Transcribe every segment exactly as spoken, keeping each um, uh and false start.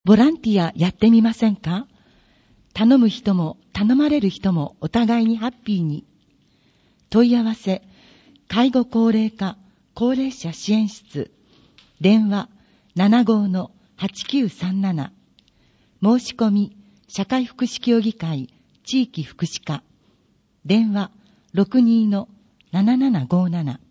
ボランティアやってみませんか？頼む人も頼まれる人もお互いにハッピーに。問い合わせ、介護高齢化高齢者支援室、電話 ななごーのはちきゅうさんなな、申し込み社会福祉協議会地域福祉課、電話 ろくにーのななななごーなな。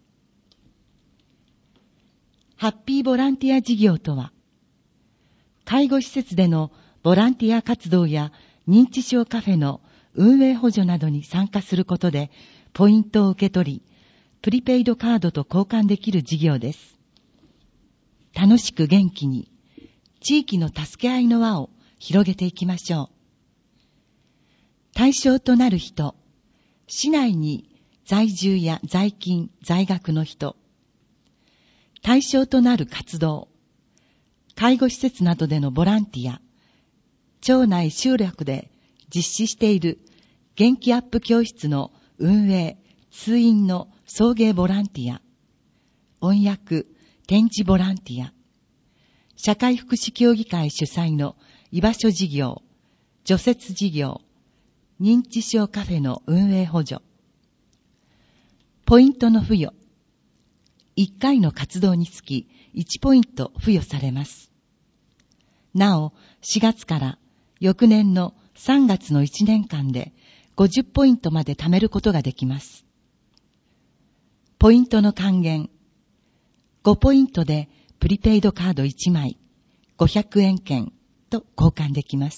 ハッピーボランティア事業とは、介護施設でのボランティア活動や認知症カフェの運営補助などに参加することでポイントを受け取り、プリペイドカードと交換できる事業です。楽しく元気に、地域の助け合いの輪を広げていきましょう。対象となる人、市内に在住や在勤、在学の人。対象となる活動、介護施設などでのボランティア、町内集落で実施している元気アップ教室の運営、通院の送迎ボランティア、音訳、展示ボランティア、社会福祉協議会主催の居場所事業、除雪事業、認知症カフェの運営補助、ポイントの付与、いっかいの活動につきいちポイント付与されます。なお、しがつから翌年のさんがつのいちねんかんでごじゅっポイントまで貯めることができます。ポイントの還元、ごポイントでプリペイドカードいちまい、ごひゃくえん券と交換できます。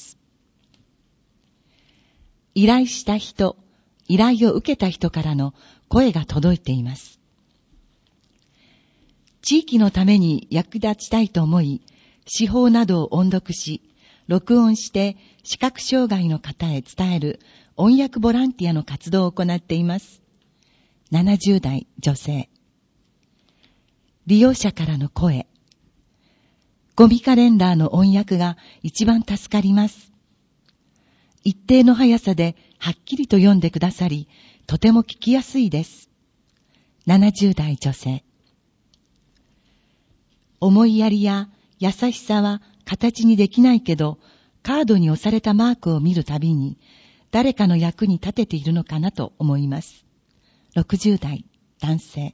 依頼した人、依頼を受けた人からの声が届いています。地域のために役立ちたいと思い、詩法などを音読し、録音して視覚障害の方へ伝える音訳ボランティアの活動を行っています。ななじゅうだい女性。利用者からの声。ゴミカレンダーの音訳が一番助かります。一定の速さではっきりと読んでくださり、とても聞きやすいです。ななじゅうだい女性。思いやりや優しさは形にできないけど、カードに押されたマークを見るたびに、誰かの役に立てているのかなと思います。ろくじゅうだい男性。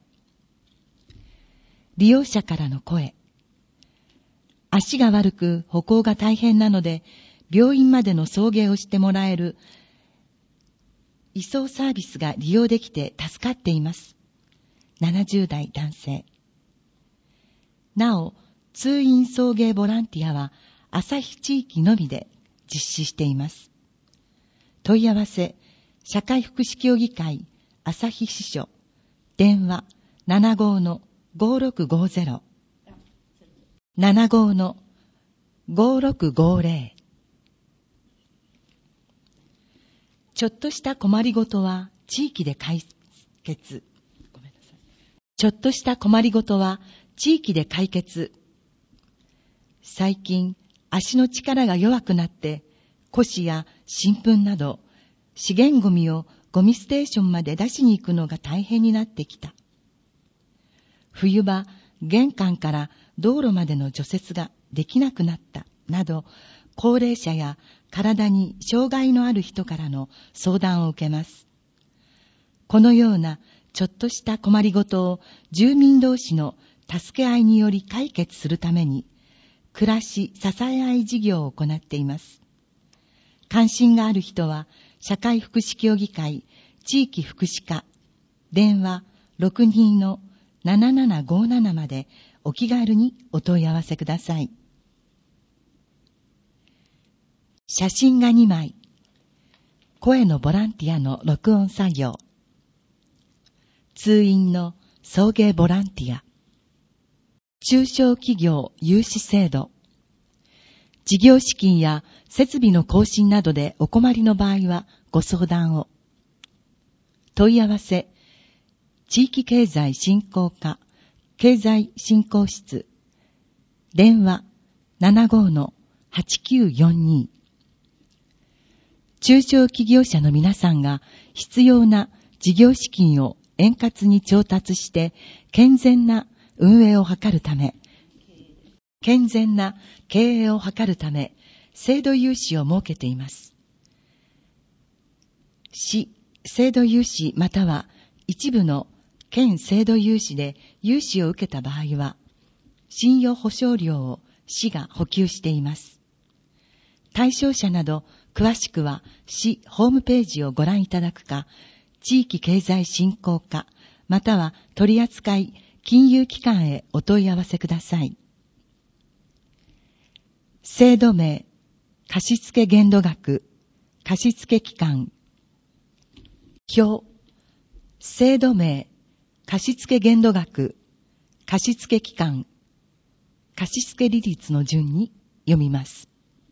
利用者からの声。足が悪く歩行が大変なので、病院までの送迎をしてもらえる移送サービスが利用できて助かっています。ななじゅうだい男性。なお、通院送迎ボランティアは旭地域のみで実施しています。問い合わせ、社会福祉協議会旭支所、電話 ななごーのごろくごゼロ、ななごーのごろくごゼロ。ちょっとした困りごとは地域で解決。ごめんなさい。ちょっとした困りごとは地域で解決。最近、足の力が弱くなって、古紙や新聞など、資源ゴミをゴミステーションまで出しに行くのが大変になってきた。冬場、玄関から道路までの除雪ができなくなった、など、高齢者や体に障害のある人からの相談を受けます。このようなちょっとした困りごとを住民同士の助け合いにより解決するために、暮らし支え合い事業を行っています。関心がある人は、社会福祉協議会地域福祉課、電話 ろくにーのななななごーなな までお気軽にお問い合わせください。写真がにまい、声のボランティアの録音作業、通院の送迎ボランティア、中小企業融資制度、事業資金や設備の更新などでお困りの場合はご相談を。問い合わせ、地域経済振興課経済振興室、電話 ななごーのはちきゅうよんに。中小企業者の皆さんが必要な事業資金を円滑に調達して健全な運営を図るため、 健全な経営を図るため、制度融資を設けています。市、制度融資または一部の県制度融資で融資を受けた場合は、信用保証料を市が補給しています。対象者など詳しくは市ホームページをご覧いただくか、地域経済振興課または取扱金融機関へお問い合わせください。制度名、貸付限度額、貸付期間。表、制度名、貸付限度額、貸付期間、貸付利率の順に読みます。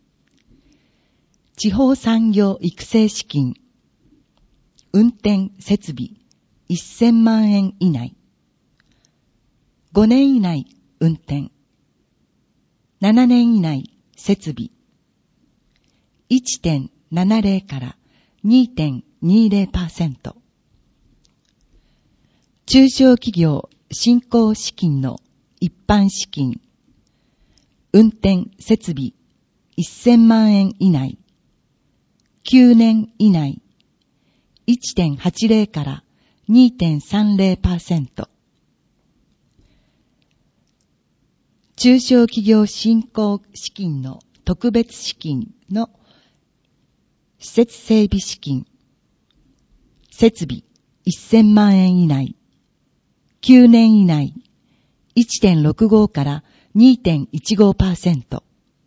地方産業育成資金、運転設備せんまんえん以内、ごねん以内運転、ななねん以内設備 いってんななゼロ から にてんにゼロパーセント。 中小企業振興資金の一般資金、運転設備せんまんえん以内、きゅうねん以内 いってんはちゼロ から にてんさんゼロパーセント。 中小企業振興資金の特別資金の施設整備資金、設備せんまんえん以内、きゅうねん以内 いってんろくご から にてんいちごパーセント。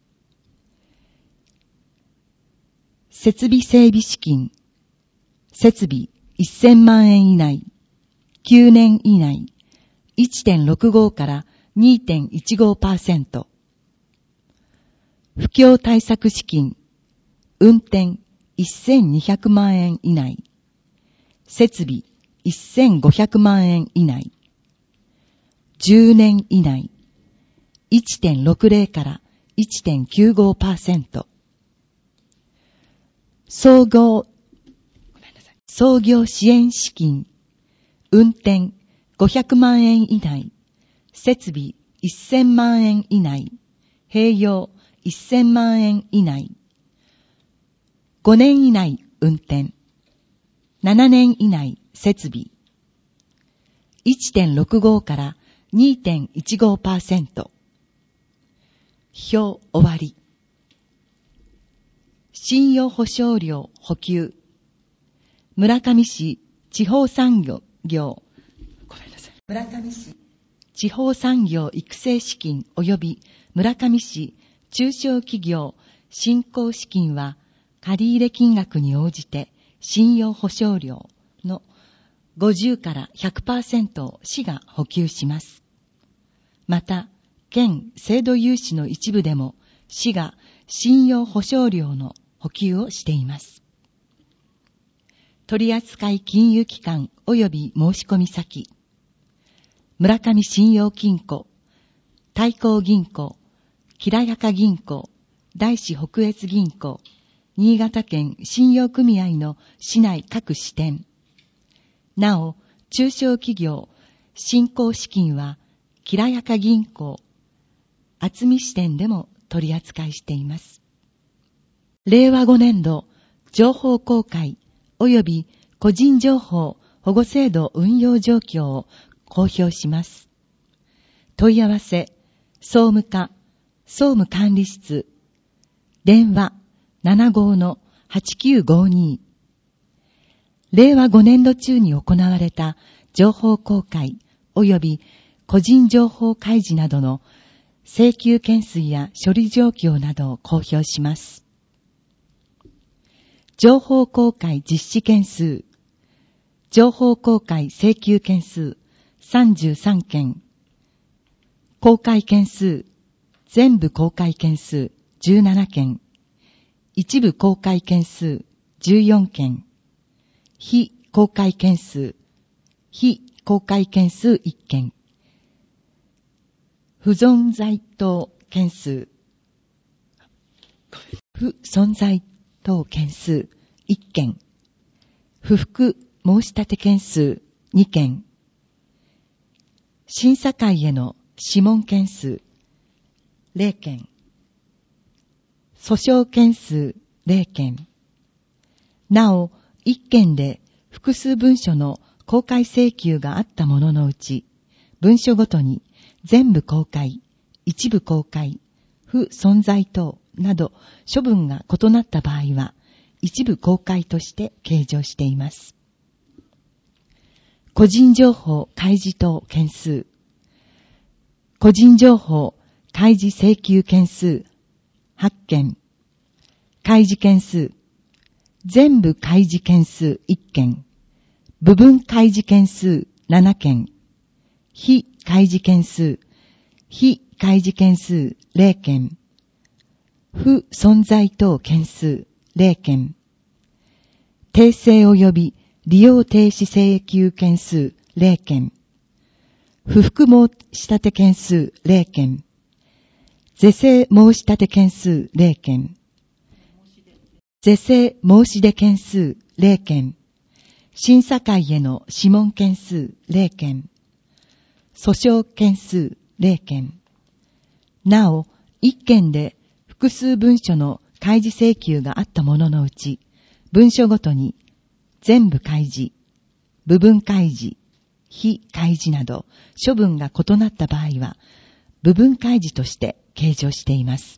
設備整備資金、設備せんまんえん以内、きゅうねん以内 いってんろくご から にてんいちごパーセント。 不況対策資金、運転せんにひゃくまんえん以内、設備せんごひゃくまんえん以内、じゅうねん以内 いってんろくゼロ から いってんきゅうごパーセント。 総合創業支援資金、運転ごひゃくまんえん以内、設備せんまんえん以内、併用せんまんえん以内、ごねん以内運転、ななねん以内設備 いってんろくご から にてんいちごパーセント。 表終わり。信用保証料補給、村上市地方産業業ごめんなさい村上市地方産業育成資金及び村上市中小企業振興資金は借入金額に応じて信用保証料のごじゅうから ひゃくパーセント を市が補給します。また、県制度融資の一部でも市が信用保証料の補給をしています。取扱金融機関及び申込先、村上信用金庫、大光銀行、きらやか銀行、大師北越銀行、新潟県信用組合の市内各支店。なお、中小企業振興資金は、きらやか銀行、厚見支店でも取り扱いしています。れいわごねんど情報公開及び個人情報保護制度運用状況を公表します。問い合わせ、総務課、総務管理室、電話 ななご の はちきゅうごに。れいわごねんど中に行われた情報公開及び個人情報開示などの請求件数や処理状況などを公表します。情報公開実施件数、情報公開請求件数さんじゅうさんけん、公開件数、全部公開件数じゅうななけん、一部公開件数じゅうよんけん、非公開件数、非公開件数いっけん、不存在等件数、不存在等件数いっけん、不服申し立て件数にけん、審査会への諮問件数れいけん。訴訟件数れいけん。なお、いっけんで複数文書の公開請求があったもののうち、文書ごとに全部公開、一部公開、不存在等など処分が異なった場合は、一部公開として計上しています。個人情報開示等件数。個人情報開示請求件数はちけん。開示件数。全部開示件数いっけん。部分開示件数ななけん。非開示件数。非開示件数れいけん。不存在等件数れいけん。訂正及び利用停止請求件数れいけん。不服申し立て件数れいけん。是正申し立て件数れいけん。是正申し出件数れいけん。審査会への諮問件数れいけん。訴訟件数れいけん。なお、いっけんで複数文書の開示請求があったもののうち、文書ごとに全部開示、部分開示、非開示など処分が異なった場合は、部分開示として計上しています。